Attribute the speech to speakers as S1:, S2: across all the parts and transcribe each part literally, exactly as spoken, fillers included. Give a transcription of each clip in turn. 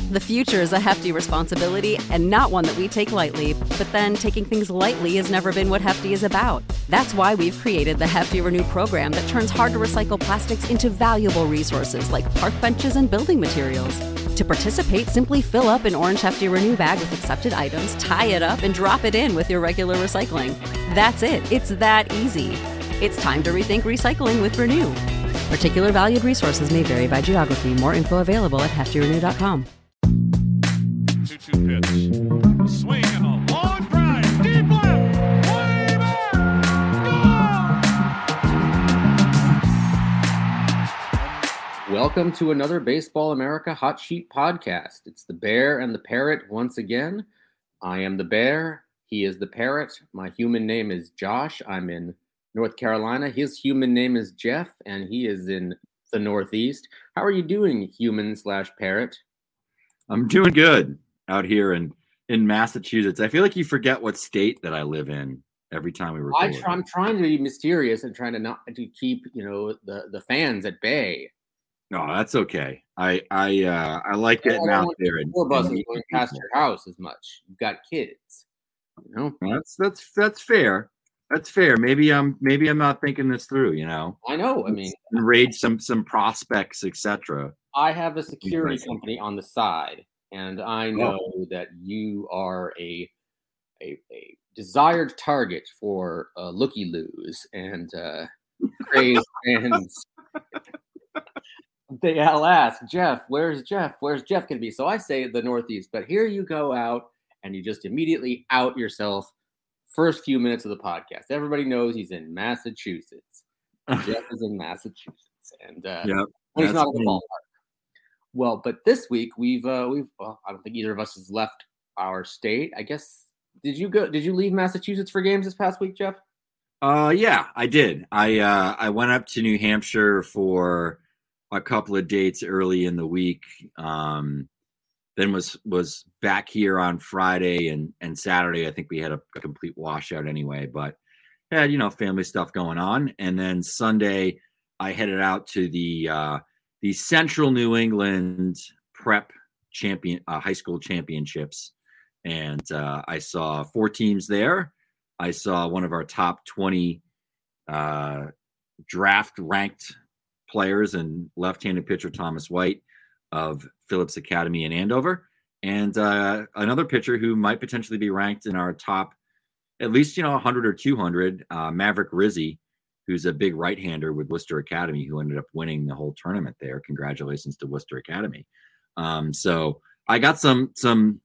S1: The future is a hefty responsibility and not one that we take lightly, but then taking things lightly has never been what Hefty is about. That's why we've created the Hefty Renew program that turns hard-to-recycle plastics into valuable resources like park benches and building materials. To participate, simply fill up an orange Hefty Renew bag with accepted items, tie it up, and drop it in with your regular recycling. That's it. It's that easy. It's time to rethink recycling with Renew. Particular valued resources may vary by geography. More info available at hefty renew dot com.
S2: two two pitch. Swing and a long drive. Deep left. Way back. Gone.
S3: Welcome to another Baseball America Hot Sheet podcast. It's the Bear and the Parrot once again. I am the Bear. He is the Parrot. My human name is Josh. I'm in North Carolina. His human name is Jeff, and he is in the Northeast. How are you doing, human slash parrot?
S4: I'm doing good out here in, in Massachusetts. I feel like you forget what state that I live in every time we record.
S3: I try, I'm trying to be mysterious and trying to not to keep you know the, the fans at bay.
S4: No, that's okay. I I uh, I like getting
S3: I
S4: out there and
S3: four buses
S4: and
S3: going past your house as much. You've got kids, you know.
S4: That's that's that's fair. That's fair. Maybe I'm maybe I'm not thinking this through. You know.
S3: I know. I mean,
S4: raid some some prospects, et cetera.
S3: I have a security company on the side, and I know oh. that you are a a, a desired target for uh, looky-loos and uh, crazed fans. They all ask, Jeff, where's Jeff? Where's Jeff going to be? So I say the Northeast, but here you go out and you just immediately out yourself. First few minutes of the podcast, everybody knows he's in Massachusetts. Jeff is in Massachusetts, and uh,
S4: yep,
S3: he's not in the ballpark. Well, but this week we've uh, we've well, I don't think either of us has left our state. I guess did you go? Did you leave Massachusetts for games this past week, Jeff?
S4: Uh, yeah, I did. I uh, I went up to New Hampshire for a couple of dates early in the week. Um, then was was back here on Friday and, and Saturday. I think we had a, a complete washout anyway, but had, you know, family stuff going on. And then Sunday I headed out to the uh, the Central New England Prep Champion uh, High School Championships. And uh, I saw four teams there. I saw one of our top twenty uh, draft ranked players and left-handed pitcher Thomas White of Phillips Academy in Andover, and uh, another pitcher who might potentially be ranked in our top, at least, you know, one hundred or two hundred, uh, Maverick Rizzi, who's a big right-hander with Worcester Academy, who ended up winning the whole tournament there. Congratulations to Worcester Academy. Um, so I got some some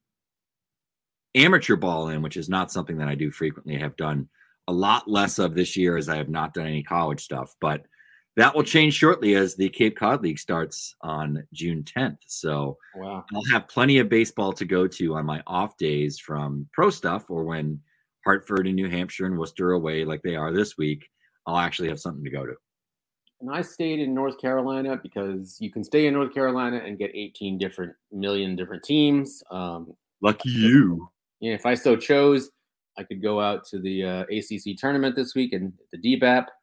S4: amateur ball in, which is not something that I do frequently. I have done a lot less of this year as I have not done any college stuff, but that will change shortly as the Cape Cod League starts on June tenth. So
S3: wow.
S4: I'll have plenty of baseball to go to on my off days from pro stuff, or when Hartford and New Hampshire and Worcester are away like they are this week, I'll actually have something to go to.
S3: And I stayed in North Carolina because you can stay in North Carolina and get eighteen different million different teams. Um,
S4: Lucky you.
S3: Yeah, if I so chose, I could go out to the uh, A C C tournament this week and the D B A P.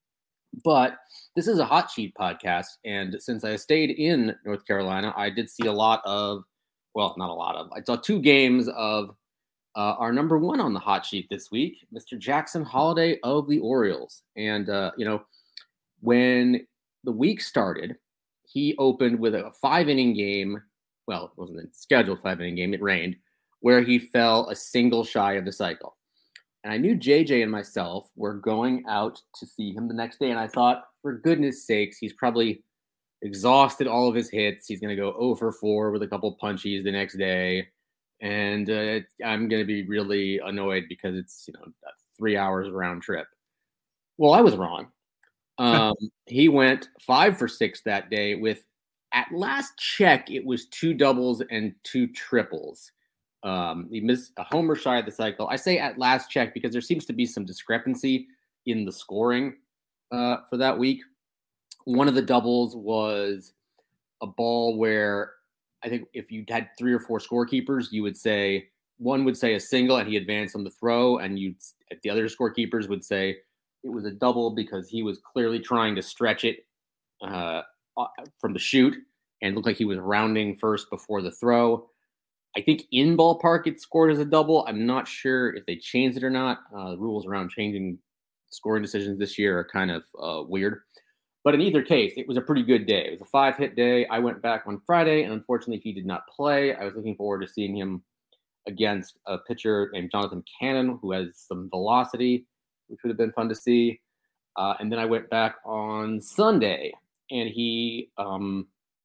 S3: But this is a hot sheet podcast, and since I stayed in North Carolina, I did see a lot of, well, not a lot of, I saw two games of uh, our number one on the hot sheet this week, Mister Jackson Holliday of the Orioles. And, uh, you know, when the week started, he opened with a five-inning game. Well, it wasn't a scheduled five-inning game. It rained, where he fell a single shy of the cycle. And I knew J J and myself were going out to see him the next day. And I thought, for goodness sakes, he's probably exhausted all of his hits. He's going to go oh for four with a couple punchies the next day. And uh, I'm going to be really annoyed because it's, you know, a three hours round trip. Well, I was wrong. Um, he went five for six that day with, at last check, it was two doubles and two triples. Um, he missed a homer shy of the cycle. I say at last check because there seems to be some discrepancy in the scoring uh, for that week. One of the doubles was a ball where I think if you had three or four scorekeepers, you would say one would say a single and he advanced on the throw, and you the other scorekeepers would say it was a double because he was clearly trying to stretch it uh, from the shoot, and it looked like he was rounding first before the throw. I think in ballpark it scored as a double. I'm not sure if they changed it or not. Uh, the rules around changing scoring decisions this year are kind of uh, weird. But in either case, it was a pretty good day. It was a five-hit day. I went back on Friday, and unfortunately, he did not play. I was looking forward to seeing him against a pitcher named Jonathan Cannon, who has some velocity, which would have been fun to see. Uh, and then I went back on Sunday, and he um,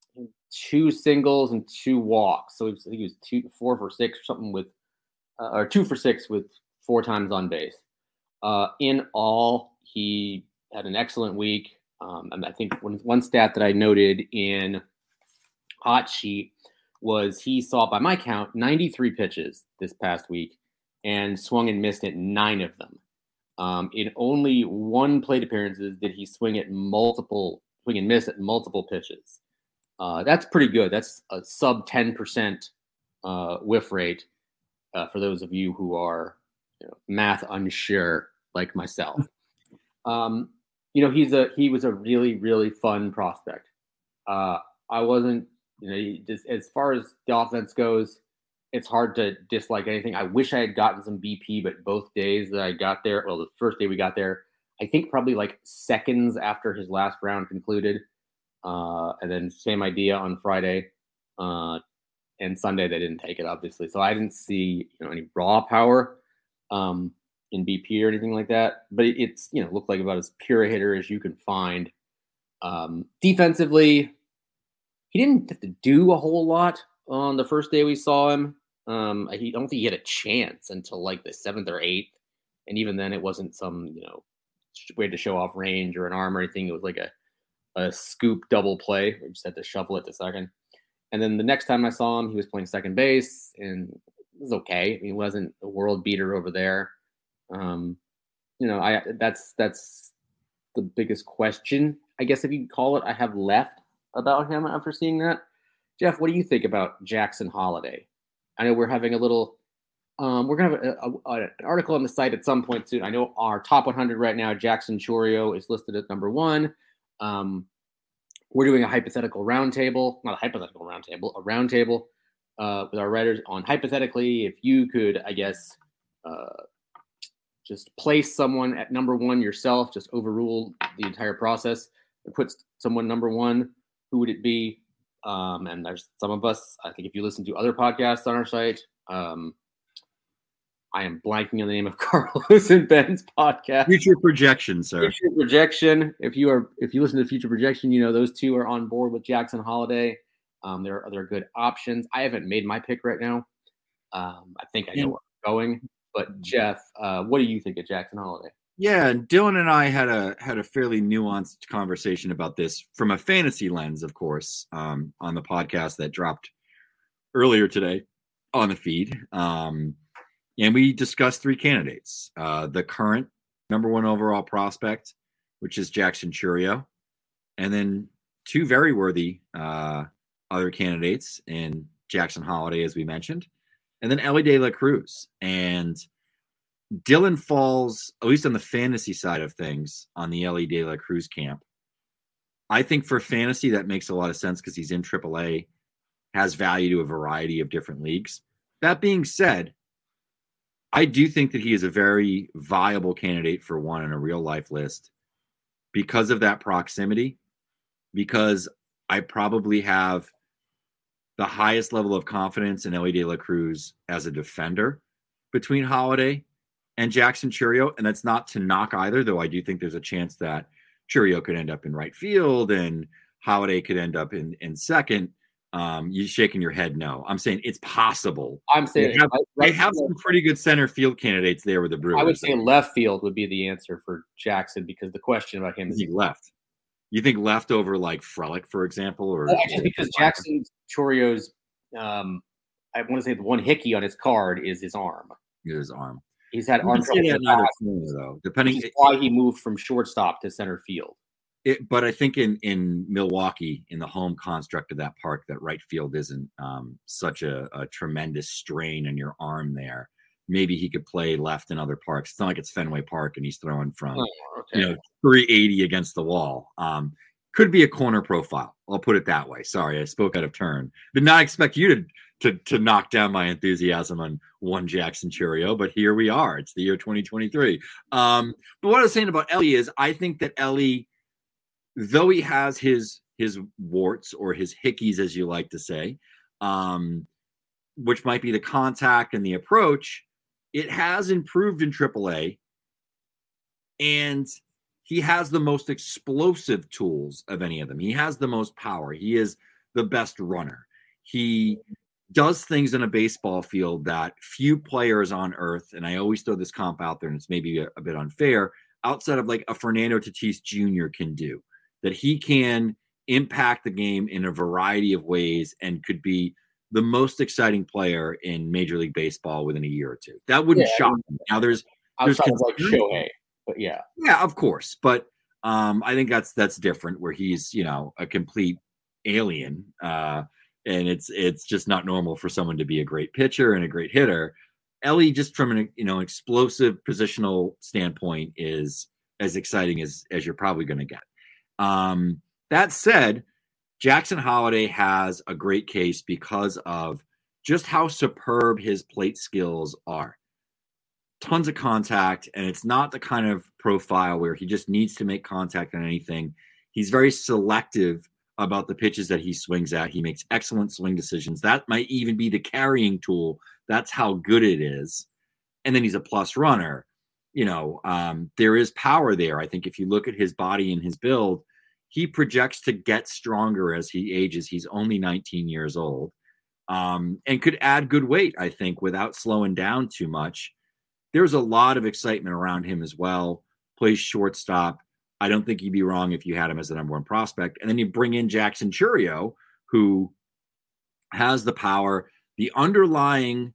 S3: two singles and two walks. So he was, I think he was two, four for six or something with, uh, or two for six with four times on base. Uh, in all, he had an excellent week. Um, and I think one, one stat that I noted in Hot Sheet was he saw, by my count, ninety-three pitches this past week and swung and missed at nine of them. Um, in only one plate appearances did he swing at multiple, swing and miss at multiple pitches. Uh, that's pretty good. That's a sub ten percent uh, whiff rate uh, for those of you who are you know, math unsure like myself. Um, you know, he's a he was a really, really fun prospect. Uh, I wasn't, you know, just as far as the offense goes, it's hard to dislike anything. I wish I had gotten some B P, but both days that I got there, well, the first day we got there, I think probably like seconds after his last round concluded. Uh, and then same idea on Friday. Uh, and Sunday they didn't take it, obviously. So I didn't see you know any raw power um, in B P or anything like that. But it, it's you know looked like about as pure a hitter as you can find. Um, defensively, he didn't have to do a whole lot on the first day we saw him. Um, I don't think he had a chance until like the seventh or eighth, and even then, it wasn't some you know way to show off range or an arm or anything. It was like a a scoop double play. We just had to shuffle it to second. And then the next time I saw him, he was playing second base, and it was okay. I mean, he wasn't a world beater over there. Um, you know, I that's that's the biggest question, I guess, if you could call it, I have left about him after seeing that. Jeff, what do you think about Jackson Holliday? I know we're having a little um, – we're going to have a, a, an article on the site at some point soon. I know our top one hundred right now, Jackson Chourio is listed at number one. Um, we're doing a hypothetical roundtable, not a hypothetical roundtable, a roundtable uh, with our writers on hypothetically, if you could, I guess, uh, just place someone at number one yourself, just overrule the entire process and put someone number one, who would it be? Um, and there's some of us, I think if you listen to other podcasts on our site, um, I am blanking on the name of Carlos and Ben's podcast.
S4: Future Projection, sir.
S3: Future Projection. If you are, if you listen to Future Projection, you know those two are on board with Jackson Holliday. Um, there are other good options. I haven't made my pick right now. Um, I think I know where I'm going. But Jeff, uh, what do you think of Jackson Holliday?
S4: Yeah, and Dylan and I had a had a fairly nuanced conversation about this from a fantasy lens, of course, um, on the podcast that dropped earlier today on the feed. Um, And we discussed three candidates. Uh, the current number one overall prospect, which is Jackson Chourio, and then two very worthy uh, other candidates in Jackson Holliday, as we mentioned, and then Elly De La Cruz. And Dylan falls, at least on the fantasy side of things, on the Elly De La Cruz camp. I think for fantasy, that makes a lot of sense because he's in triple A, has value to a variety of different leagues. That being said, I do think that he is a very viable candidate for one in a real life list because of that proximity, because I probably have the highest level of confidence in Elly De La Cruz as a defender between Holliday and Jackson Chourio. And that's not to knock either, though I do think there's a chance that Chourio could end up in right field and Holliday could end up in, in second. Um, you shaking your head no. I'm saying it's possible.
S3: I'm saying
S4: they have,
S3: right,
S4: they have some pretty good center field candidates there with the Brewers.
S3: I would say left field would be the answer for Jackson because the question about him is
S4: he left. You think left over like Frelick, for example, or
S3: well, just because Jackson Chourio's, um, I want to say the one hickey on his card is his arm.
S4: His arm.
S3: He's had arm trouble
S4: though. Depending,
S3: which is why he moved from shortstop to center field.
S4: It, but I think in, in Milwaukee, in the home construct of that park, that right field isn't um, such a, a tremendous strain on your arm there. Maybe he could play left in other parks. It's not like it's Fenway Park and he's throwing from, oh, okay. you know, three eighty against the wall. Um, could be a corner profile. I'll put it that way. Sorry, I spoke out of turn. Did not expect you to to to knock down my enthusiasm on one Jackson Chourio, but here we are. It's the year twenty twenty-three. Um, but what I was saying about Elly is I think that Elly, though he has his his warts or his hickeys, as you like to say, um, which might be the contact and the approach, it has improved in triple A. And he has the most explosive tools of any of them. He has the most power. He is the best runner. He does things in a baseball field that few players on earth, and I always throw this comp out there, and it's maybe a, a bit unfair, outside of like a Fernando Tatis Junior can do, that he can impact the game in a variety of ways and could be the most exciting player in Major League Baseball within a year or two. That wouldn't
S3: Yeah,
S4: shock me. Now there's, there's
S3: outside of like Shohei, but yeah.
S4: Yeah, of course. But um, I think that's that's different where he's, you know, a complete alien. Uh, and it's it's just not normal for someone to be a great pitcher and a great hitter. Elly, just from an, you know, explosive positional standpoint, is as exciting as as you're probably going to get. Um, that said, Jackson Holliday has a great case because of just how superb his plate skills are. Tons of contact, and it's not the kind of profile where he just needs to make contact on anything. He's very selective about the pitches that he swings at. He makes excellent swing decisions. That might even be the carrying tool. That's how good it is. And then he's a plus runner. You know, um, there is power there. I think if you look at his body and his build, he projects to get stronger as he ages. He's only nineteen years old, um, and could add good weight, I think, without slowing down too much. There's a lot of excitement around him as well. Plays shortstop. I don't think you'd be wrong if you had him as the number one prospect. And then you bring in Jackson Chourio, who has the power. The underlying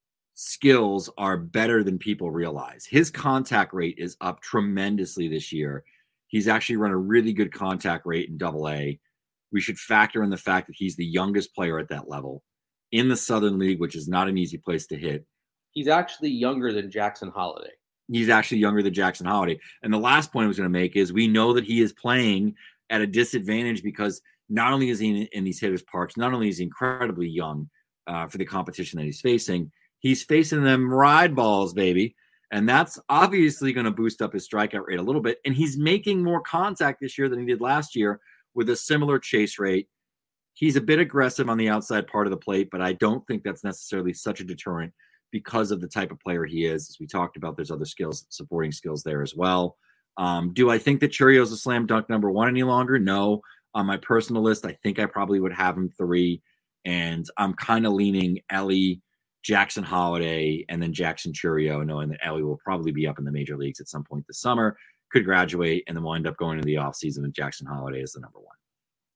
S4: skills are better than people realize. His contact rate is up tremendously this year. He's actually run a really good contact rate in double A. We should factor in the fact that he's the youngest player at that level in the Southern League, which is not an easy place to hit.
S3: He's actually younger than Jackson Holliday.
S4: He's actually younger than Jackson Holliday. And the last point I was going to make is we know that he is playing at a disadvantage because not only is he in, in these hitters' parks, not only is he incredibly young uh, for the competition that he's facing, he's facing them ride balls, baby. And that's obviously going to boost up his strikeout rate a little bit. And he's making more contact this year than he did last year with a similar chase rate. He's a bit aggressive on the outside part of the plate, but I don't think that's necessarily such a deterrent because of the type of player he is. As we talked about, there's other skills, supporting skills there as well. Um, do I think that Chourio's a slam dunk number one any longer? No. On my personal list, I think I probably would have him three. And I'm kind of leaning Elly, Jackson Holliday, and then Jackson Chourio, knowing that Elly will probably be up in the major leagues at some point this summer, could graduate, and then we'll end up going into the offseason with Jackson Holliday as the number one.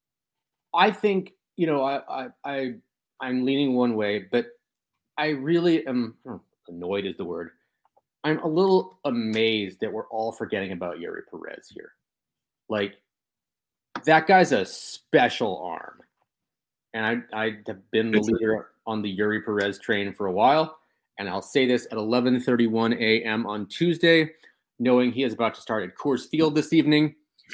S3: I think, you know, I, I, I I'm leaning one way, but I really am annoyed is the word. I'm a little amazed that we're all forgetting about Eury Perez here. Like, that guy's a special arm. And I, I have been the leader on the Eury Perez train for a while. And I'll say this at eleven thirty-one a.m. on Tuesday, knowing he is about to start at Coors Field this evening.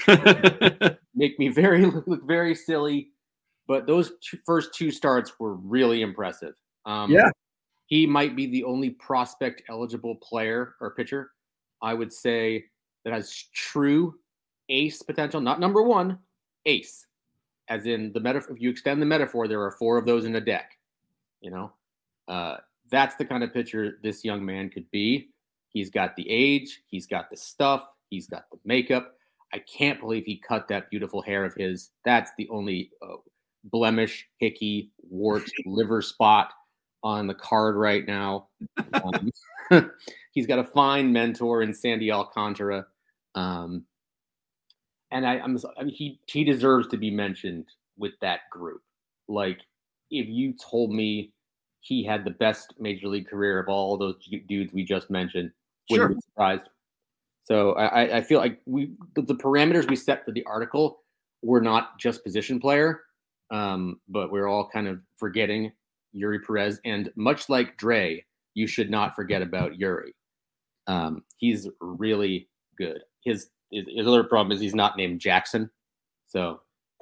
S3: Make me very look very silly. But those two, first two starts were really impressive. Um,
S4: yeah.
S3: He might be the only prospect-eligible player or pitcher, I would say, that has true ace potential. Not number one, ace. As in the metaphor, if you extend the metaphor, there are four of those in a deck. You know, uh, that's the kind of pitcher this young man could be. He's got the age. He's got the stuff. He's got the makeup. I can't believe he cut that beautiful hair of his. That's the only uh, blemish, hickey, wart, liver spot on the card right now. Um, he's got a fine mentor in Sandy Alcantara. Um, and I, I'm, I mean, he, he deserves to be mentioned with that group. Like, if you told me he had the best major league career of all those dudes we just mentioned, wouldn't
S4: Sure.
S3: be surprised. So I, I feel like we the, the parameters we set for the article were not just position player, um, but we're all kind of forgetting Eury Perez. And much like Dre, you should not forget about Eury. Um, he's really good. His, his his other problem is he's not named Jackson, so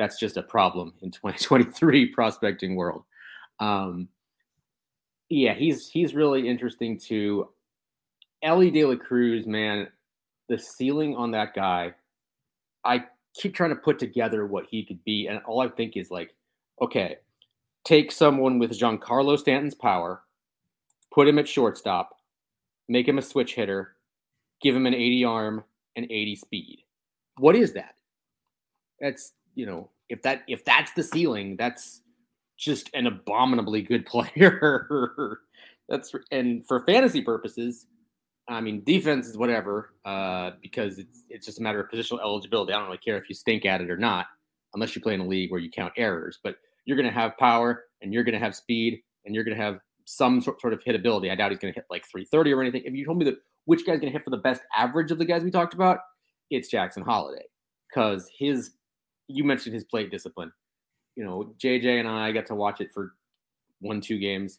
S3: that's just a problem in twenty twenty-three prospecting world. Um, yeah, he's he's really interesting too. Elly De La Cruz, man, the ceiling on that guy, I keep trying to put together what he could be, and all I think is like, okay, take someone with Giancarlo Stanton's power, put him at shortstop, make him a switch hitter, give him an eighty arm and eighty speed. What is that? That's, you know, if that if that's the ceiling, that's just an abominably good player. That's and for fantasy purposes, I mean, defense is whatever, uh, because it's it's just a matter of positional eligibility. I don't really care if you stink at it or not, unless you play in a league where you count errors. But you're going to have power, and you're going to have speed, and you're going to have some sort sort of hitability. I doubt he's going to hit like three thirty or anything. If you told me that which guy's going to hit for the best average of the guys we talked about, it's Jackson Holliday, because his you mentioned his plate discipline. You know, J J and I got to watch it for one, two games.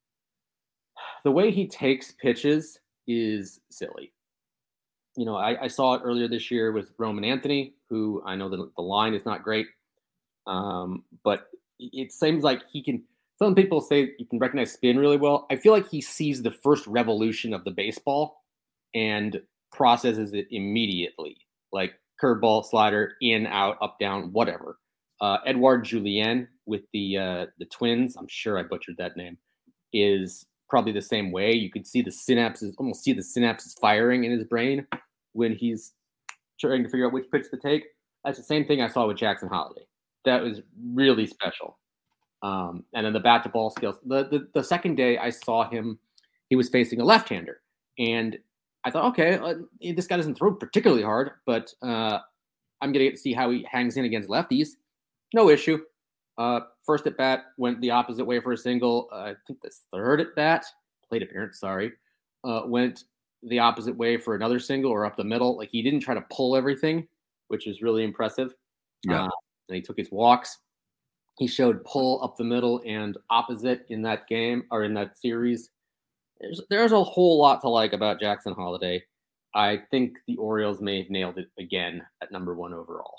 S3: The way he takes pitches is silly. You know, I, I saw it earlier this year with Roman Anthony, who I know that the line is not great. Um, but it seems like he can, some people say you can recognize spin really well. I feel like he sees the first revolution of the baseball and processes it immediately. Like curveball, slider, in, out, up, down, whatever. Uh, Edouard Julien with the uh, the Twins, I'm sure I butchered that name, is probably the same way. You could see the synapses, almost see the synapses firing in his brain when he's trying to figure out which pitch to take. That's the same thing I saw with Jackson Holliday. That was really special. Um, and then the bat to ball skills. The, the the second day I saw him, he was facing a left-hander, and I thought, okay, uh, this guy doesn't throw particularly hard, but uh, I'm gonna get to see how he hangs in against lefties. No issue. Uh, first at bat went the opposite way for a single. Uh, I think the third at bat, plate appearance, sorry, uh, went the opposite way for another single or up the middle. Like he didn't try to pull everything, which is really impressive.
S4: Yeah.
S3: Uh, and he took his walks. He showed pull up the middle and opposite in that game or in that series. There's, there's a whole lot to like about Jackson Holliday. I think the Orioles may have nailed it again at number one overall.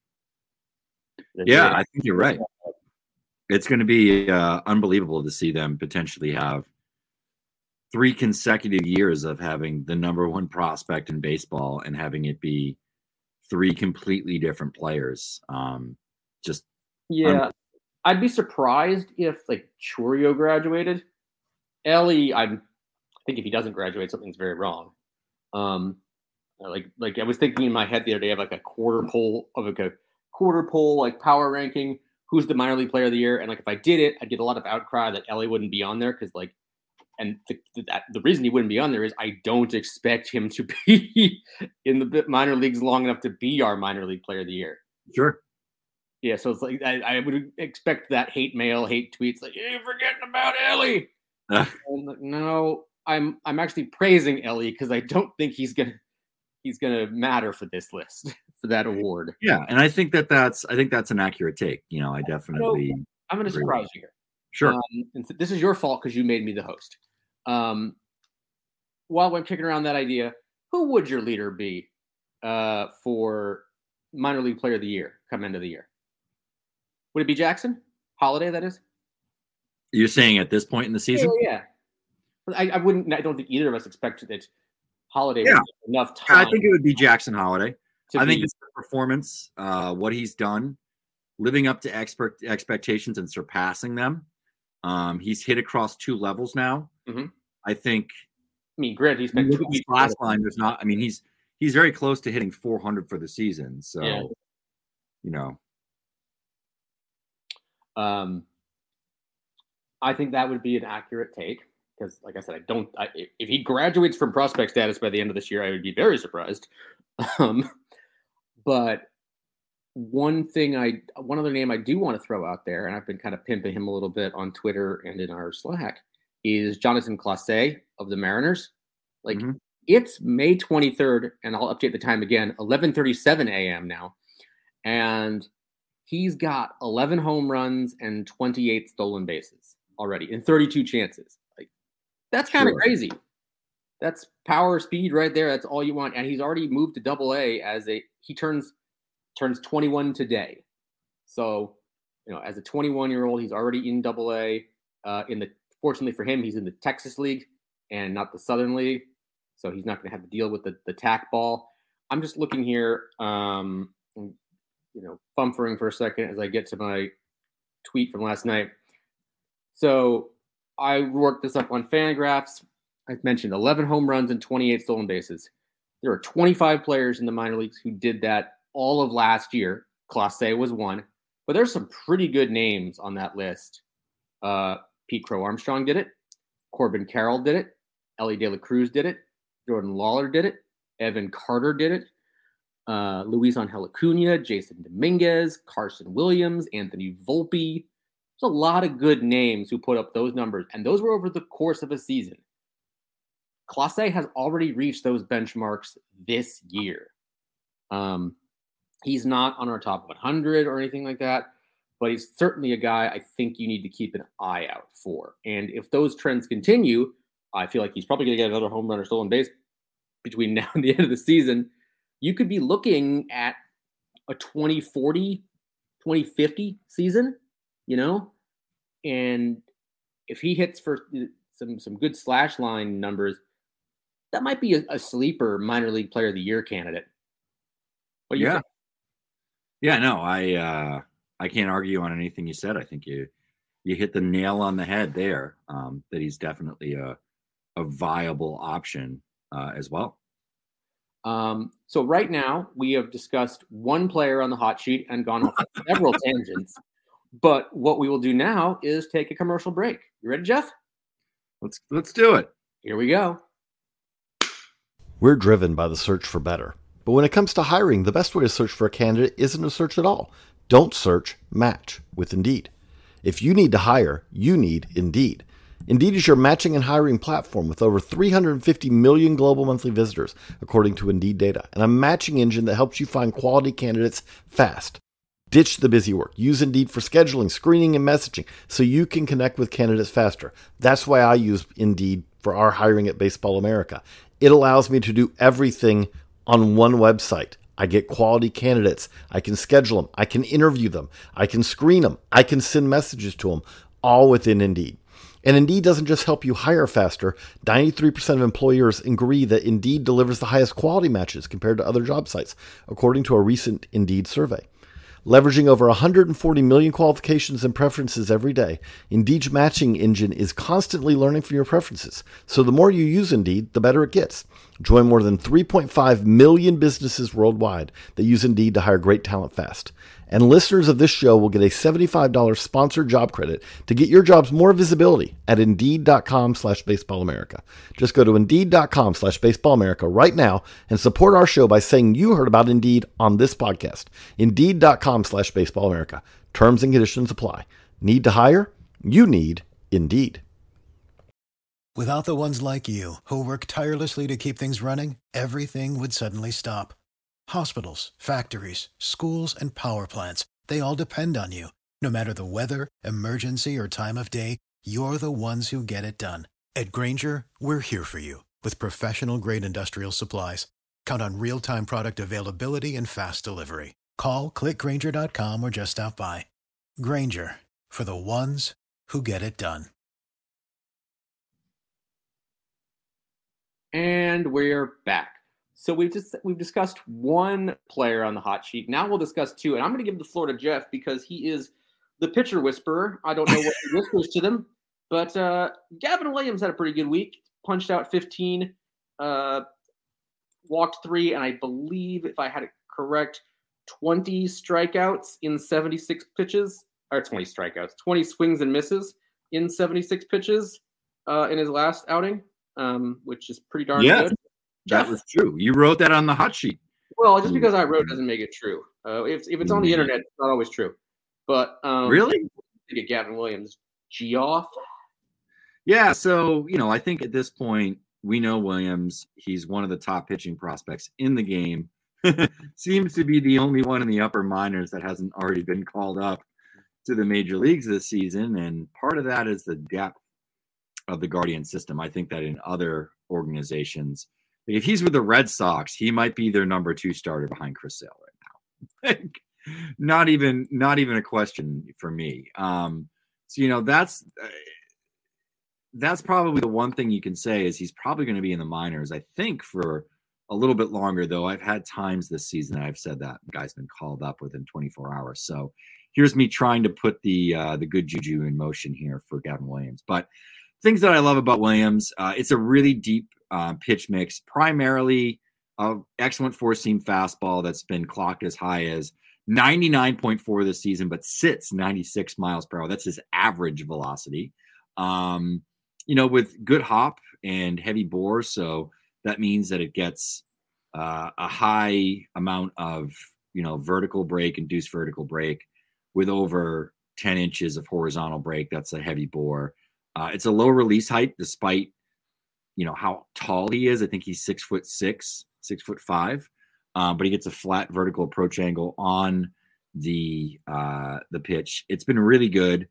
S4: Yeah, I think you're right. It's going to be uh, unbelievable to see them potentially have three consecutive years of having the number one prospect in baseball and having it be three completely different players. Um, just
S3: yeah, un- I'd be surprised if like Chourio graduated. Elly, I'm, I think if he doesn't graduate, something's very wrong. Um, like like I was thinking in my head the other day of like a quarter poll of like a quarter poll like power ranking. Who's the minor league player of the year? And like if I did it, I'd get a lot of outcry that Elly wouldn't be on there because like, and the, the, the reason he wouldn't be on there is I don't expect him to be in the minor leagues long enough to be our minor league player of the year.
S4: Sure.
S3: Yeah, so it's like I, I would expect that hate mail, hate tweets like you're forgetting about Elly.
S4: Uh.
S3: Like, no, I'm I'm actually praising Elly because I don't think he's gonna he's gonna matter for this list for that award.
S4: Yeah, and I think that that's I think that's an accurate take. You know, I definitely.
S3: So, I'm gonna surprise you here.
S4: Sure.
S3: Um, and this is your fault because you made me the host. Um, while I'm kicking around that idea, who would your leader be uh, for minor league player of the year come end of the year? Would it be Jackson Holliday? That is.
S4: You're saying at this point in the season?
S3: Yeah, yeah. I, I wouldn't. I don't think either of us expected that Holliday
S4: yeah.
S3: would have enough time.
S4: I think it would be Jackson Holliday. I
S3: be,
S4: think it's the performance, uh, what he's done, living up to expert expectations and surpassing them. Um, he's hit across two levels now.
S3: Mm-hmm.
S4: I think.
S3: I mean, granted, he's been two weeks
S4: last line. There's not. I mean, he's he's very close to hitting four hundred for the season. So,
S3: yeah.
S4: you know.
S3: Um, I think that would be an accurate take because, like I said, I don't. I, if he graduates from prospect status by the end of this year, I would be very surprised. Um, but one thing I, one other name I do want to throw out there, and I've been kind of pimping him a little bit on Twitter and in our Slack, is Jonathan Clase of the Mariners. Like mm-hmm. It's May twenty-third, and I'll update the time again, eleven thirty-seven a.m. now, and he's got eleven home runs and twenty-eight stolen bases already in thirty-two chances. Like that's kind of
S4: sure.
S3: crazy. That's power, speed right there. That's all you want. And he's already moved to double A as a he turns turns twenty-one today. So, you know, as a twenty-one-year-old, he's already in Double A. Uh, in the fortunately for him, he's in the Texas League and not the Southern League, so he's not going to have to deal with the the tack ball. I'm just looking here, um, you know, fumfering for a second as I get to my tweet from last night. So I worked this up on Fangraphs. I mentioned eleven home runs and twenty-eight stolen bases. There are twenty-five players in the minor leagues who did that all of last year. Clase was one, but there's some pretty good names on that list. Uh, Pete Crow Armstrong did it. Corbin Carroll did it. Ellie De La Cruz did it. Jordan Lawler did it. Evan Carter did it. Uh, Luis Angel Acuna, Jason Dominguez, Carson Williams, Anthony Volpe. There's a lot of good names who put up those numbers, and those were over the course of a season. Clase has already reached those benchmarks this year. Um, he's not on our top one hundred or anything like that, but he's certainly a guy I think you need to keep an eye out for. And if those trends continue, I feel like he's probably going to get another home run or stolen base between now and the end of the season. You could be looking at a twenty forty, twenty fifty season, you know? And if he hits for some, some good slash line numbers, that might be a, a sleeper minor league player of the year candidate. What do you
S4: yeah.
S3: think?
S4: Yeah, no, I uh, I can't argue on anything you said. I think you you hit the nail on the head there, um, that he's definitely a, a viable option uh, as well.
S3: Um, so right now we have discussed one player on the hot sheet and gone off several tangents. But what we will do now is take a commercial break. You ready, Jeff?
S4: Let's let's do it.
S3: Here we go.
S5: We're driven by the search for better. But when it comes to hiring, the best way to search for a candidate isn't to search at all. Don't search, match with Indeed. If you need to hire, you need Indeed. Indeed is your matching and hiring platform with over three hundred fifty million global monthly visitors, according to Indeed data, and a matching engine that helps you find quality candidates fast. Ditch the busy work. Use Indeed for scheduling, screening, and messaging so you can connect with candidates faster. That's why I use Indeed for our hiring at Baseball America. It allows me to do everything on one website. I get quality candidates. I can schedule them. I can interview them. I can screen them. I can send messages to them, all within Indeed. And Indeed doesn't just help you hire faster. ninety-three percent of employers agree that Indeed delivers the highest quality matches compared to other job sites, according to a recent Indeed survey. Leveraging over one hundred forty million qualifications and preferences every day, Indeed's matching engine is constantly learning from your preferences. So the more you use Indeed, the better it gets. Join more than three point five million businesses worldwide that use Indeed to hire great talent fast. And listeners of this show will get a seventy-five dollars sponsored job credit to get your jobs more visibility at Indeed.com slash Baseball America. Just go to Indeed.com slash Baseball America right now and support our show by saying you heard about Indeed on this podcast. Indeed.com slash Baseball America. Terms and conditions apply. Need to hire? You need Indeed.
S6: Without the ones like you, who work tirelessly to keep things running, everything would suddenly stop. Hospitals, factories, schools, and power plants, they all depend on you. No matter the weather, emergency, or time of day, you're the ones who get it done. At Grainger, we're here for you with professional-grade industrial supplies. Count on real-time product availability and fast delivery. Call, click Grainger dot com, or just stop by. Grainger, for the ones who get it done.
S3: And we're back. So we've just we've discussed one player on the hot sheet. Now we'll discuss two, and I'm going to give the floor to Jeff because he is the pitcher whisperer. I don't know what he whispers to them, but uh, Gavin Williams had a pretty good week. Punched out fifteen, uh, walked three, and I believe, if I had it correct, twenty strikeouts in seventy-six pitches, or twenty strikeouts, twenty swings and misses in seventy-six pitches uh, in his last outing, um, which is pretty darn
S4: yeah.
S3: good.
S4: That was true. You wrote that on the hot sheet.
S3: Well, just because I wrote doesn't make it true. Uh, if if it's on the internet, it's not always true. But um,
S4: really,
S3: get Gavin Williams, Geoff.
S4: Yeah. So you know, I think at this point we know Williams. He's one of the top pitching prospects in the game. Seems to be the only one in the upper minors that hasn't already been called up to the major leagues this season, and part of that is the depth of the Guardian system. I think that in other organizations, if he's with the Red Sox, he might be their number two starter behind Chris Sale right now. not even not even a question for me. Um, so you know that's uh, that's probably the one thing you can say is he's probably going to be in the minors. I think for a little bit longer, though. I've had times this season I've said that the guy's been called up within twenty-four hours. So here's me trying to put the uh, the good juju in motion here for Gavin Williams. But things that I love about Williams, uh, it's a really deep uh, pitch mix, primarily uh, excellent four-seam fastball that's been clocked as high as ninety-nine point four this season, but sits ninety-six miles per hour. That's his average velocity. Um, you know, with good hop and heavy bore, so that means that it gets uh, a high amount of, you know, vertical break, induced vertical break with over ten inches of horizontal break. That's a heavy bore. Uh, it's a low release height, despite, you know, how tall he is. I think he's six foot six, six foot five, um, but he gets a flat vertical approach angle on the uh, the pitch. It's been really good.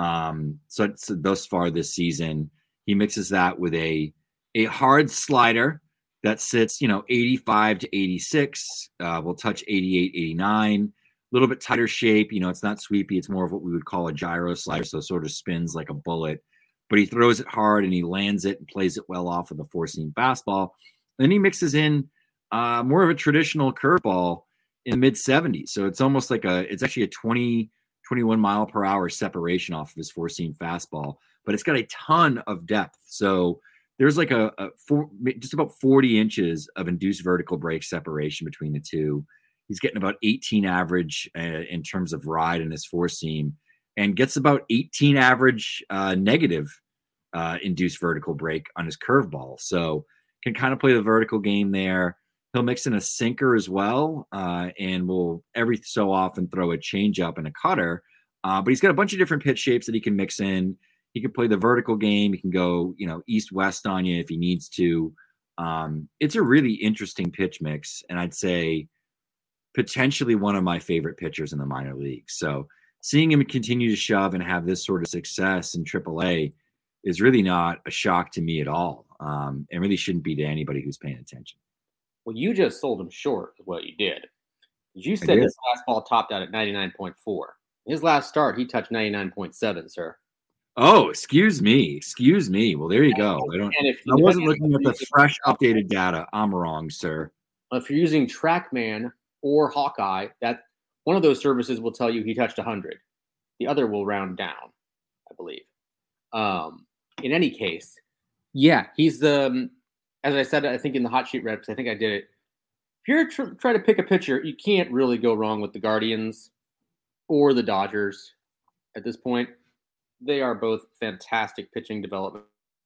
S4: Um, so, so thus far this season, he mixes that with a a hard slider that sits, you know, eighty-five to eighty-six, uh, will touch eighty-eight, eighty-nine, a little bit tighter shape. You know, it's not sweepy. It's more of what we would call a gyro slider. So it sort of spins like a bullet, but he throws it hard and he lands it and plays it well off of the four seam fastball. Then he mixes in uh, more of a traditional curveball in the mid seventies. So it's almost like a, it's actually a twenty, twenty-one mile per hour separation off of his four seam fastball, but it's got a ton of depth. So there's like a, a four, just about forty inches of induced vertical break separation between the two. He's getting about eighteen average uh, in terms of ride in his four seam, and gets about eighteen average uh, negative uh, induced vertical break on his curveball. So can kind of play the vertical game there. He'll mix in a sinker as well, uh, and will every so often throw a changeup and a cutter. Uh, but he's got a bunch of different pitch shapes that he can mix in. He can play the vertical game. He can go, you know, east-west on you if he needs to. Um, it's a really interesting pitch mix, and I'd say potentially one of my favorite pitchers in the minor leagues. So seeing him continue to shove and have this sort of success in triple A is really not a shock to me at all, um, and really shouldn't be to anybody who's paying attention.
S3: Well, you just sold him short is what you did. You said his last ball topped out at ninety-nine point four. His last start, he touched ninety-nine point seven, sir.
S4: Oh, excuse me. Excuse me. Well, there you go. I don't.
S3: And if
S4: I wasn't looking at the fresh, updated data. I'm wrong, sir.
S3: If you're using TrackMan or Hawkeye, that one of those services will tell you he touched one hundred. The other will round down, I believe. Um, in any case, yeah, he's the. Um, as I said, I think in the hot sheet reps, I think I did it. If you're tr- trying to pick a pitcher, you can't really go wrong with the Guardians or the Dodgers at this point. They are both fantastic pitching development.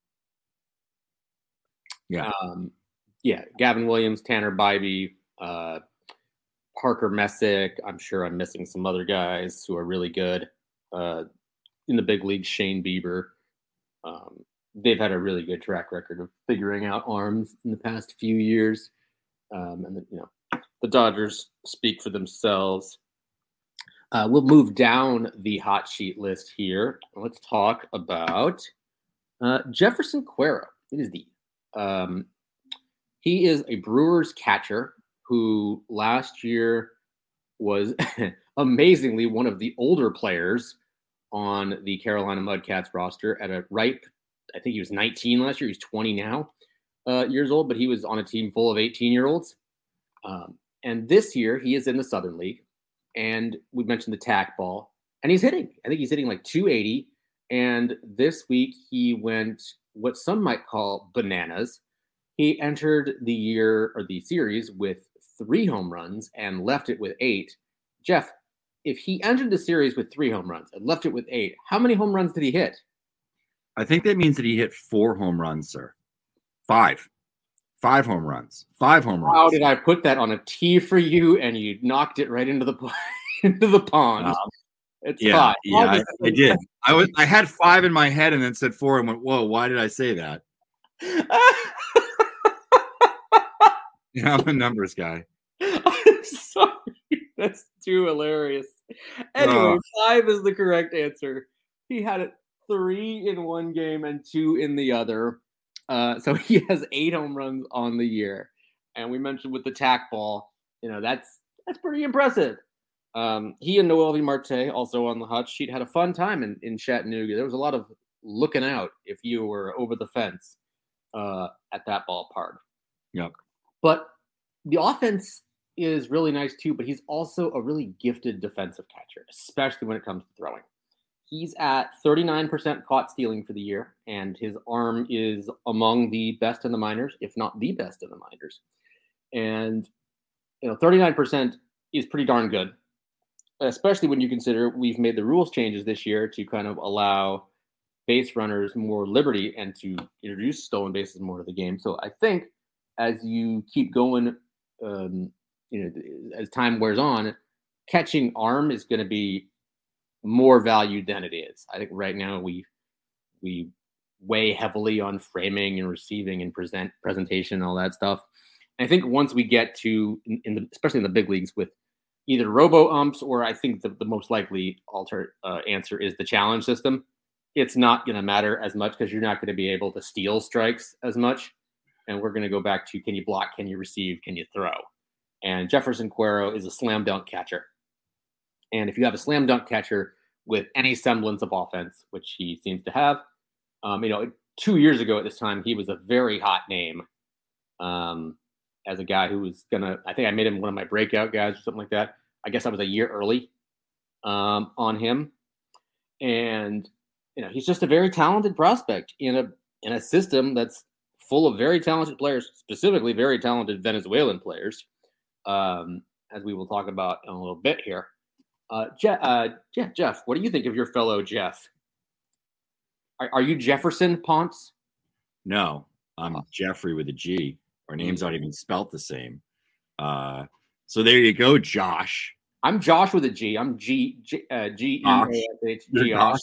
S4: Yeah.
S3: Um, yeah. Gavin Williams, Tanner Bybee, uh, Parker Messick. I'm sure I'm missing some other guys who are really good. Uh, in the big league, Shane Bieber. Um, they've had a really good track record of figuring out arms in the past few years. Um, and, the, you know, the Dodgers speak for themselves. Uh, we'll move down the hot sheet list here. Let's talk about uh, Jefferson Cuero. It is the um, he is a Brewers catcher who last year was amazingly one of the older players on the Carolina Mudcats roster at a ripe. I think he was nineteen last year. He's twenty now uh, years old, but he was on a team full of eighteen-year-olds. Um, and this year he is in the Southern League. And we mentioned the tack ball, and he's hitting. I think he's hitting like two eighty. And this week he went what some might call bananas. He entered the year or the series with three home runs and left it with eight. Jeff, if he entered the series with three home runs and left it with eight, how many home runs did he hit?
S4: I think that means that he hit four home runs, sir. Five. Five home runs. Five home runs.
S3: How did I put that on a tee for you and you knocked it right into the into the pond? Um, it's
S4: yeah,
S3: five.
S4: Yeah, I, I did. I was I had five in my head and then said four and went, whoa, why did I say that? Yeah, I'm a numbers guy.
S3: I'm sorry. That's too hilarious. Anyway, uh, five is the correct answer. He had it three in one game and two in the other. Uh, so he has eight home runs on the year. And we mentioned with the tack ball, you know, that's that's pretty impressive. Um, he and Noelvi Marte, also on the hot sheet, had a fun time in, in Chattanooga. There was a lot of looking out if you were over the fence uh, at that ballpark.
S4: Yep.
S3: But the offense is really nice too, but he's also a really gifted defensive catcher, especially when it comes to throwing. He's at thirty-nine percent caught stealing for the year, and his arm is among the best in the minors, if not the best in the minors. And, you know, thirty-nine percent is pretty darn good, especially when you consider we've made the rules changes this year to kind of allow base runners more liberty and to introduce stolen bases more to the game. So I think as you keep going, um, you know, as time wears on, catching arm is going to be more valued than it is. I think right now we we weigh heavily on framing and receiving and present presentation and all that stuff. And I think once we get to, in, in the, especially in the big leagues, with either robo umps or I think the, the most likely alter uh, answer is the challenge system, it's not going to matter as much because you're not going to be able to steal strikes as much. And we're going to go back to, can you block, can you receive, can you throw? And Jefferson Cuero is a slam dunk catcher. And if you have a slam dunk catcher with any semblance of offense, which he seems to have, um, you know, two years ago at this time, he was a very hot name um, as a guy who was going to, I think I made him one of my breakout guys or something like that. I guess I was a year early um, on him. And, you know, he's just a very talented prospect in a in a system that's full of very talented players, specifically very talented Venezuelan players, um, as we will talk about in a little bit here. Uh, Je- uh, yeah, Jeff, what do you think of your fellow Jeff? Are, are you Jefferson Ponce?
S4: No, I'm oh. Jeffrey with a G. Our names mm-hmm. aren't even spelt the same. Uh, so there you go, Josh.
S3: I'm Josh with a G. I'm G G uh, G E A S H Josh.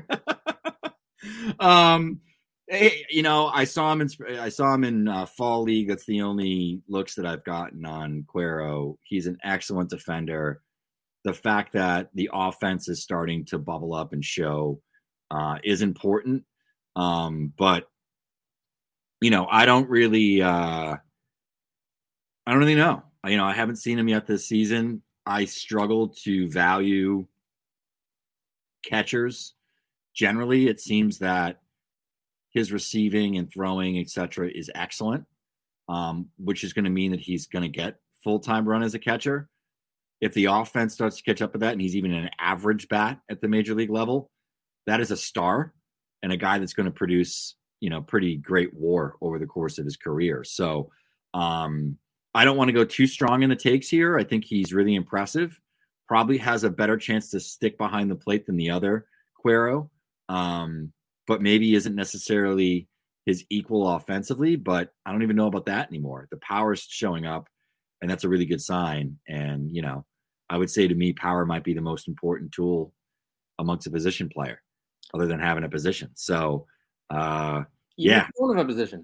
S4: um, hey, you know, I saw him in I saw him in uh, Fall League. That's the only looks that I've gotten on Cuero. He's an excellent defender. The fact that the offense is starting to bubble up and show uh, is important. Um, but, you know, I don't really, uh, I don't really know. You know, I haven't seen him yet this season. I struggle to value catchers. Generally, it seems that his receiving and throwing, et cetera, is excellent, um, which is going to mean that he's going to get full-time run as a catcher. If the offense starts to catch up with that and he's even an average bat at the major league level, that is a star and a guy that's going to produce, you know, pretty great WAR over the course of his career. So um, I don't want to go too strong in the takes here. I think he's really impressive. Probably has a better chance to stick behind the plate than the other Cuero, um, but maybe isn't necessarily his equal offensively, but I don't even know about that anymore. The power's showing up, and that's a really good sign. And, you know, I would say to me, power might be the most important tool amongst a position player other than having a position. So, uh,
S3: you
S4: yeah.
S3: don't have a position.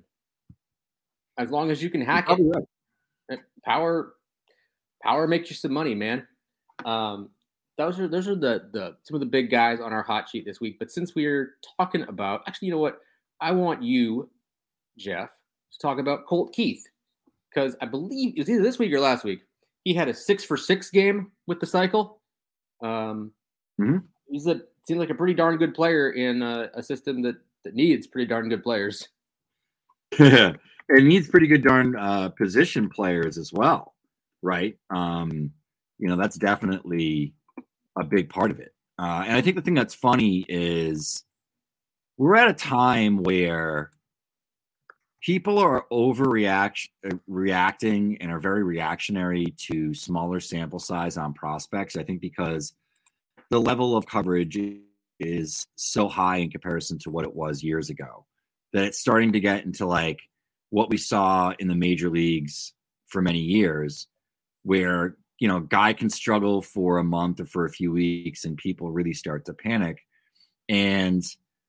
S3: As long as you can hack it. Right. Power, power makes you some money, man. Um, those are, those are the, the, some of the big guys on our hot sheet this week. But since we're talking about, actually, you know what? I want you, Jeff, to talk about Colt Keith. Because I believe it was either this week or last week. He had a six for six game with the cycle. Um,
S4: mm-hmm.
S3: He's a seems like a pretty darn good player in a, a system that, that needs pretty darn good players.
S4: Yeah, it needs pretty good darn uh, position players as well, right? Um, you know, that's definitely a big part of it. Uh, and I think the thing that's funny is we're at a time where people are overreact reacting and are very reactionary to smaller sample size on prospects. I think because the level of coverage is so high in comparison to what it was years ago that it's starting to get into like what we saw in the major leagues for many years, where, you know, guy can struggle for a month or for a few weeks and people really start to panic. And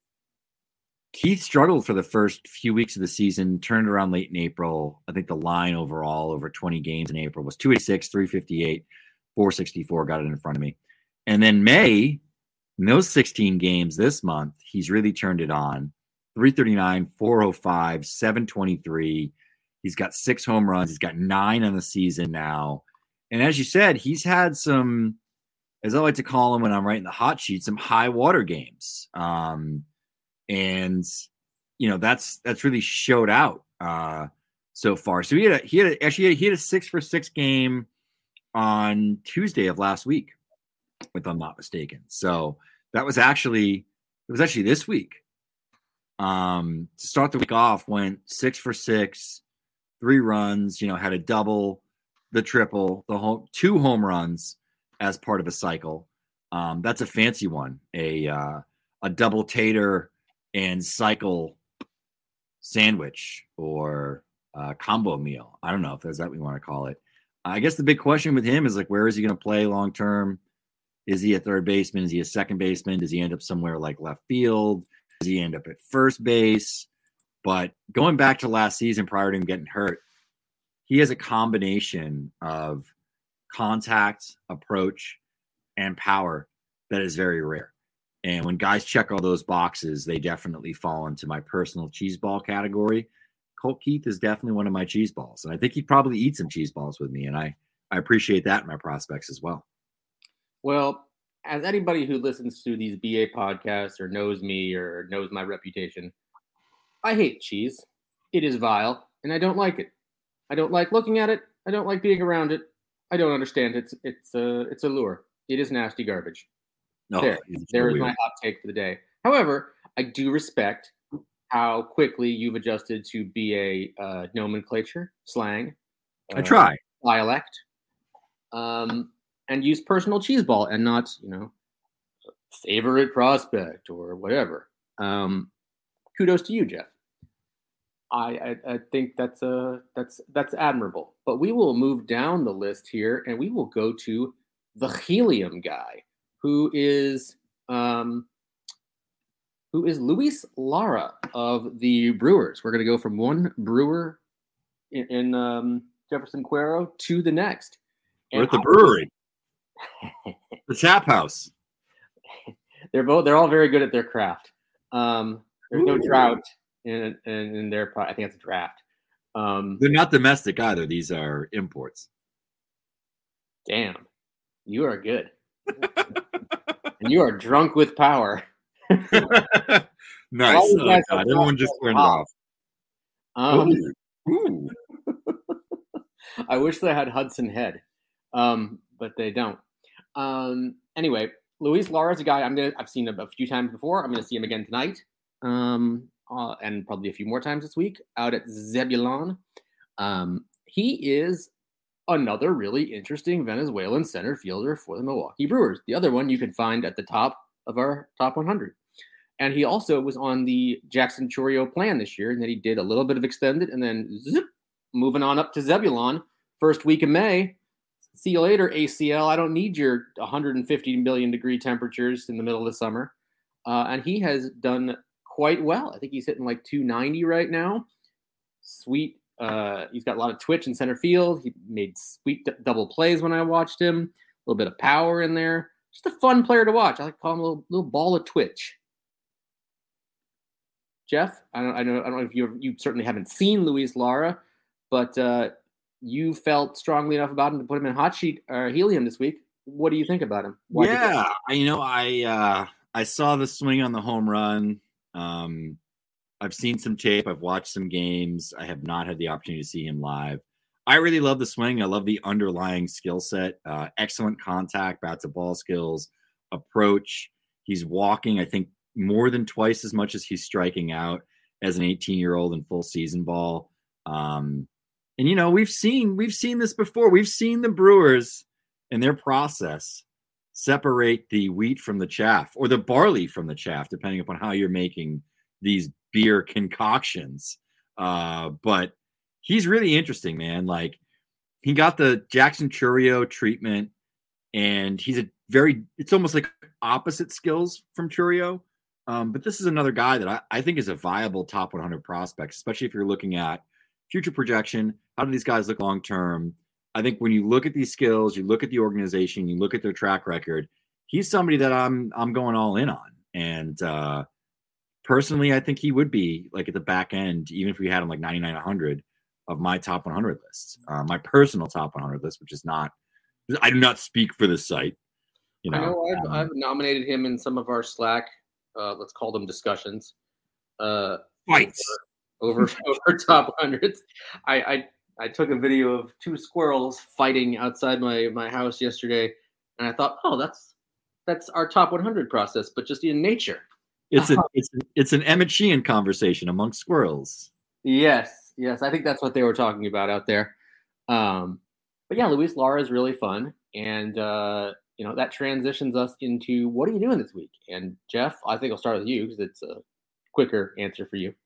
S4: Keith struggled for the first few weeks of the season, turned around late in April. I think the line overall over twenty games in April was two eighty-six, three fifty-eight, four sixty-four, got it in front of me. And then May, in those sixteen games this month, he's really turned it on. three thirty-nine, four oh five, seven twenty-three. He's got six home runs. He's got nine on the season now. And as you said, he's had some as I like to call them when I'm writing the hot sheet, some high water games. Um, and, you know, that's that's really showed out uh, so far. So he had a, he had a, actually he had, he had a six for six game on Tuesday of last week, if I'm not mistaken. So that was actually it was actually this week. Um, to start the week off, went six for six, three runs. You know, had a double, the triple, the home, two home runs as part of a cycle. Um, that's a fancy one, a uh, a double tater and cycle sandwich or uh, combo meal. I don't know if that's what we want to call it. I guess the big question with him is like, where is he going to play long term? Is he a third baseman? Is he a second baseman? Does he end up somewhere like left field? Does he end up at first base? But going back to last season prior to him getting hurt, he has a combination of contact, approach, and power that is very rare. And when guys check all those boxes, they definitely fall into my personal cheese ball category. Colt Keith is definitely one of my cheese balls. And I think he'd probably eat some cheese balls with me. And I, I appreciate that in my prospects as well.
S3: Well, as anybody who listens to these B A podcasts or knows me or knows my reputation, I hate cheese. It is vile, and I don't like it. I don't like looking at it. I don't like being around it. I don't understand it. It's it's a it's a lure. It is nasty garbage.
S4: No,
S3: there, there is my hot take for the day. However, I do respect how quickly you've adjusted to B A uh, nomenclature, slang.
S4: Uh, I try
S3: dialect, um, and use personal cheese ball and not, you know, favorite prospect or whatever. Um, kudos to you, Jeff. I, I I think that's a that's that's admirable. But we will move down the list here, and we will go to the helium guy, who is um, who is Luis Lara of the Brewers. We're going to go from one brewer in, in um, Jefferson Cuero to the next.
S4: We're at the brewery, the tap house.
S3: They're both they're all very good at their craft. Um, there's Ooh. no drought in, in in their pro- I think it's a draft. Um,
S4: They're not domestic either. These are imports.
S3: Damn, you are good. And you are drunk with power.
S4: Nice. Oh, God. Everyone just turned off.
S3: Um, Ooh. Ooh. I wish they had Hudson Head, um, but they don't. Um, anyway, Luis Lara is a guy I'm gonna. I've seen him a few times before. I'm going to see him again tonight, um, uh, and probably a few more times this week out at Zebulon. Um, he is another really interesting Venezuelan center fielder for the Milwaukee Brewers. The other one you can find at the top of our top one hundred. And he also was on the Jackson Chourio plan this year, and then he did a little bit of extended, and then zip, moving on up to Zebulon, first week of May. See you later, A C L. I don't need your one hundred fifty million degree temperatures in the middle of the summer. Uh, and he has done quite well. I think he's hitting like two ninety right now. Sweet. Uh, he's got a lot of twitch in center field. He made sweet d- double plays when I watched him. A little bit of power in there. Just a fun player to watch. I like to call him a little, little ball of twitch. Jeff, I don't, I know, I don't know if you you certainly haven't seen Luis Lara, but uh, you felt strongly enough about him to put him in hot sheet or helium this week. What do you think about him? Why'd
S4: yeah, you, you know, I uh, I saw the swing on the home run. Um, I've seen some tape. I've watched some games. I have not had the opportunity to see him live. I really love the swing. I love the underlying skill set. Uh, excellent contact, bat to ball skills, approach. He's walking, I think, more than twice as much as he's striking out as an eighteen-year-old in full season ball. Um, and, you know, we've seen we've seen this before. We've seen the Brewers and their process separate the wheat from the chaff, or the barley from the chaff, depending upon how you're making these beer concoctions. Uh, but he's really interesting, man. Like, he got the Jackson Chourio treatment, and he's a very, it's almost like opposite skills from Chourio. Um, but this is another guy that I, I think is a viable top one hundred prospect, especially if you're looking at future projection. How do these guys look long-term? I think when you look at these skills, you look at the organization, you look at their track record, he's somebody that I'm, I'm going all in on. And uh, personally, I think he would be like at the back end, even if we had him like ninety-nine, one hundred of my top one hundred list, uh, my personal top one hundred list, which is not, I do not speak for the site. You know,
S3: I know I've,
S4: um,
S3: I've nominated him in some of our Slack, uh, let's call them discussions, uh,
S4: fights.
S3: over over top hundreds. I, I I took a video of two squirrels fighting outside my my house yesterday, and I thought, oh, that's that's our top one hundred process, but just in nature.
S4: It's a it's it's an Emmett Sheehan conversation among squirrels.
S3: Yes, yes, I think that's what they were talking about out there. Um, but yeah, Luis Lara is really fun, and uh, you know that transitions us into what are you doing this week? And Jeff, I think I'll start with you because it's a quicker answer for you.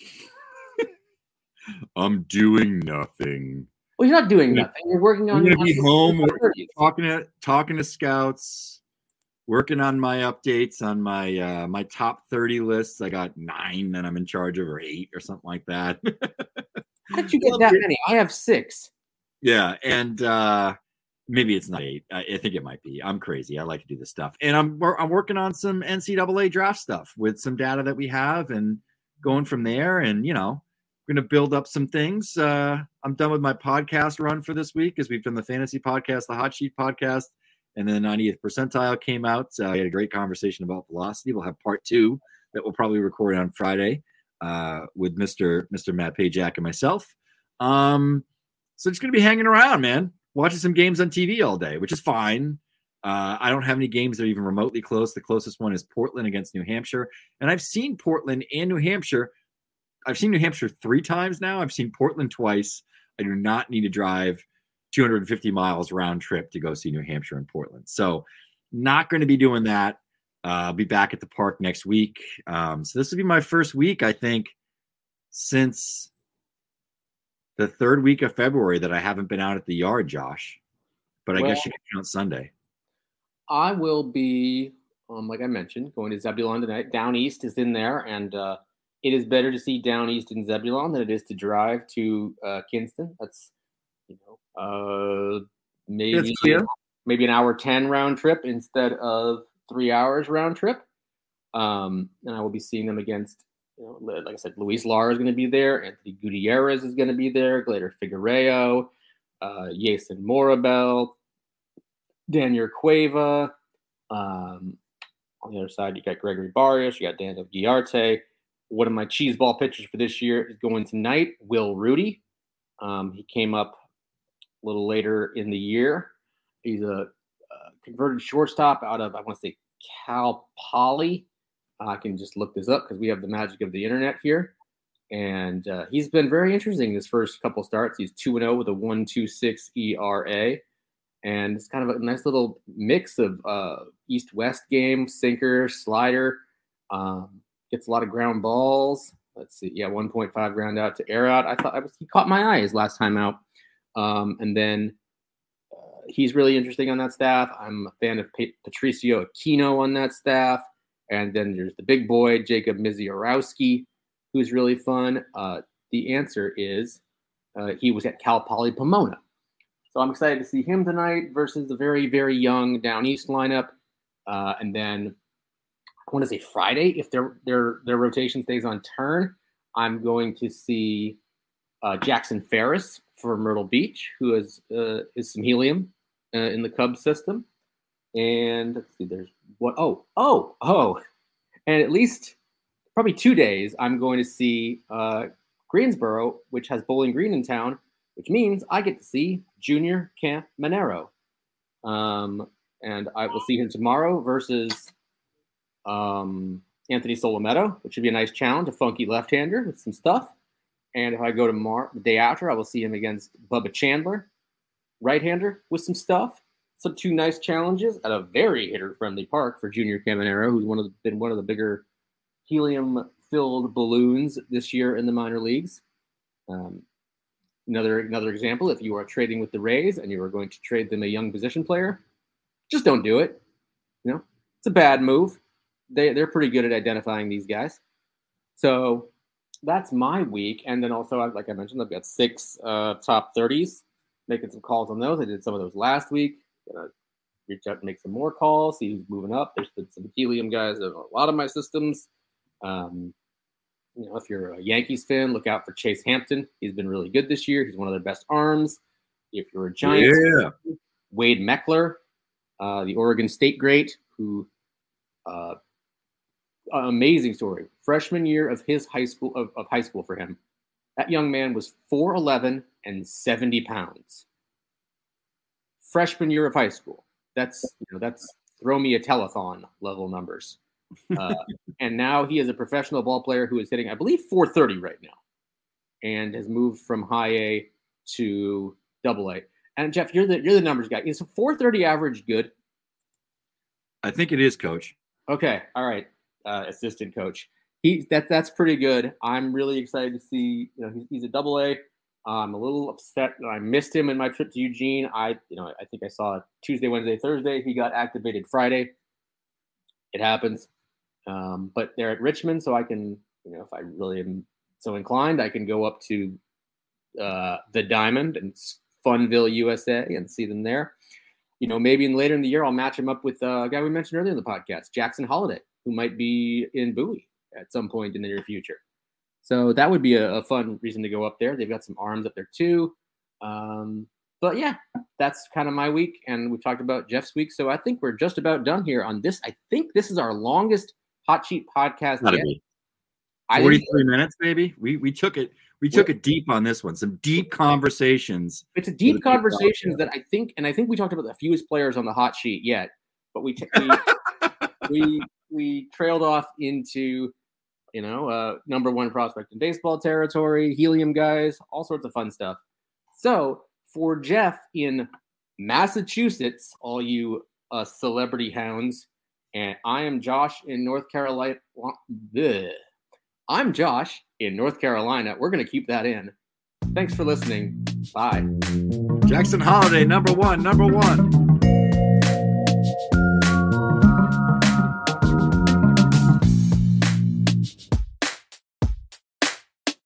S4: I'm doing nothing.
S3: Well, you're not doing nothing. You're working on.
S4: I'm gonna be
S3: on
S4: home, working, talking to talking to scouts, working on my updates on my uh, my top thirty lists. I got nine that I'm in charge of, or eight, or something like that.
S3: How did you get that many? I have six.
S4: Yeah, and uh, maybe it's not eight. I, I think it might be. I'm crazy. I like to do this stuff, and I'm I'm working on some N C double A draft stuff with some data that we have, and going from there. And you know. We're going to build up some things. Uh, I'm done with my podcast run for this week as we've done the fantasy podcast, the hot sheet podcast, and then the ninetieth percentile came out. Uh, we had a great conversation about velocity. We'll have part two that we'll probably record on Friday uh, with Mister Mister Matt Pajak and myself. Um, so just going to be hanging around, man, watching some games on T V all day, which is fine. Uh, I don't have any games that are even remotely close. The closest one is Portland against New Hampshire. And I've seen Portland and New Hampshire I've seen New Hampshire three times now. I've seen Portland twice. I do not need to drive two hundred fifty miles round trip to go see New Hampshire and Portland. So not going to be doing that. Uh, I'll be back at the park next week. Um, so this will be my first week, I think, since the third week of February that I haven't been out at the yard, Josh. But I well, guess you can count Sunday.
S3: I will be, um, like I mentioned, going to Zebulon tonight. Down East is in there, and uh, it is better to see Down East in Zebulon than it is to drive to uh, Kinston. That's, you know, uh, maybe maybe an hour ten round trip instead of three hours round trip. Um, and I will be seeing them against, you know, like I said, Luis Lara is going to be there. Anthony Gutierrez is going to be there. Glader Figueiredo, uh, Jason Morabel, Daniel Cueva. Um, on the other side, you got Gregory Barrios. You got Daniel Guiarte. One of my cheese ball pitchers for this year is going tonight, Will Rudy. Um, he came up a little later in the year. He's a, a converted shortstop out of, I want to say, Cal Poly. Uh, I can just look this up because we have the magic of the internet here. And uh, he's been very interesting his first couple starts. He's two and oh with a one point two six E R A. And it's kind of a nice little mix of uh, east-west game, sinker, slider. Um, Gets a lot of ground balls. Let's see. Yeah, one point five ground out to air out. I thought I was, he caught my eye his last time out. Um, and then uh, he's really interesting on that staff. I'm a fan of P- Patricio Aquino on that staff. And then there's the big boy, Jacob Miziorowski, who's really fun. Uh, the answer is uh, he was at Cal Poly Pomona. So I'm excited to see him tonight versus the very, very young Down East lineup. Uh, and then I want to say Friday, if their their their rotation stays on turn, I'm going to see uh, Jackson Ferris for Myrtle Beach, who is uh, is some helium uh, in the Cubs system. And let's see, there's what? Oh, oh, oh, and at least probably two days, I'm going to see uh, Greensboro, which has Bowling Green in town, which means I get to see Junior Caminero. Um, and I will see him tomorrow versus um, Anthony Solometo, which should be a nice challenge, a funky left-hander with some stuff. And if I go tomorrow, the day after, I will see him against Bubba Chandler, right-hander with some stuff. So two nice challenges at a very hitter-friendly park for Junior Caminero, who's one of the, been one of the bigger helium-filled balloons this year in the minor leagues. Um, another another example, if you are trading with the Rays and you are going to trade them a young position player, just don't do it. You know, it's a bad move. They they're pretty good at identifying these guys. So that's my week. And then also, like I mentioned, I've got six uh, top thirties, making some calls on those. I did some of those last week. Gonna reach out and make some more calls, see who's moving up. There's been some helium guys in a lot of my systems. Um, you know, if you're a Yankees fan, look out for Chase Hampton. He's been really good this year. He's one of their best arms. If you're a Giants
S4: yeah.
S3: fan, Wade Meckler uh, the Oregon State great, who uh, amazing story. Freshman year of his high school of, of high school for him, that young man was four eleven and seventy pounds. Freshman year of high school. That's you know that's throw me a telethon level numbers. Uh, and now he is a professional ball player who is hitting, I believe, four thirty right now, and has moved from high A to double A. And Jeff, you're the you're the numbers guy. Is a four thirty average good?
S4: I think it is, Coach.
S3: Okay, all right, uh, assistant coach. He that that's pretty good. I'm really excited to see. You know, he's, he's a double A. I'm a little upset that I missed him in my trip to Eugene. I you know I think I saw Tuesday, Wednesday, Thursday. He got activated Friday. It happens. Um, but they're at Richmond, so I can, you know, if I really am so inclined, I can go up to uh, the Diamond and Funville, U S A, and see them there. You know, maybe in later in the year, I'll match him up with uh, a guy we mentioned earlier in the podcast, Jackson Holiday, who might be in Bowie at some point in the near future. So that would be a, a fun reason to go up there. They've got some arms up there too. Um, but yeah, that's kind of my week, and we talked about Jeff's week. So I think we're just about done here on this. I think this is our longest Hot Sheet podcast yet.
S4: forty-three minutes, maybe. We we took it. We took it deep on this one. Some deep conversations.
S3: It's a deep conversations that I think, and I think we talked about the fewest players on the Hot Sheet yet. But we t- we, we we trailed off into, you know, uh, number one prospect in baseball territory, helium guys, all sorts of fun stuff. So for Jeff in Massachusetts, all you uh, celebrity hounds. And I am Josh in North Carolina. Bleh. I'm Josh in North Carolina. We're going to keep that in. Thanks for listening. Bye.
S4: Jackson Holiday, number one, number one.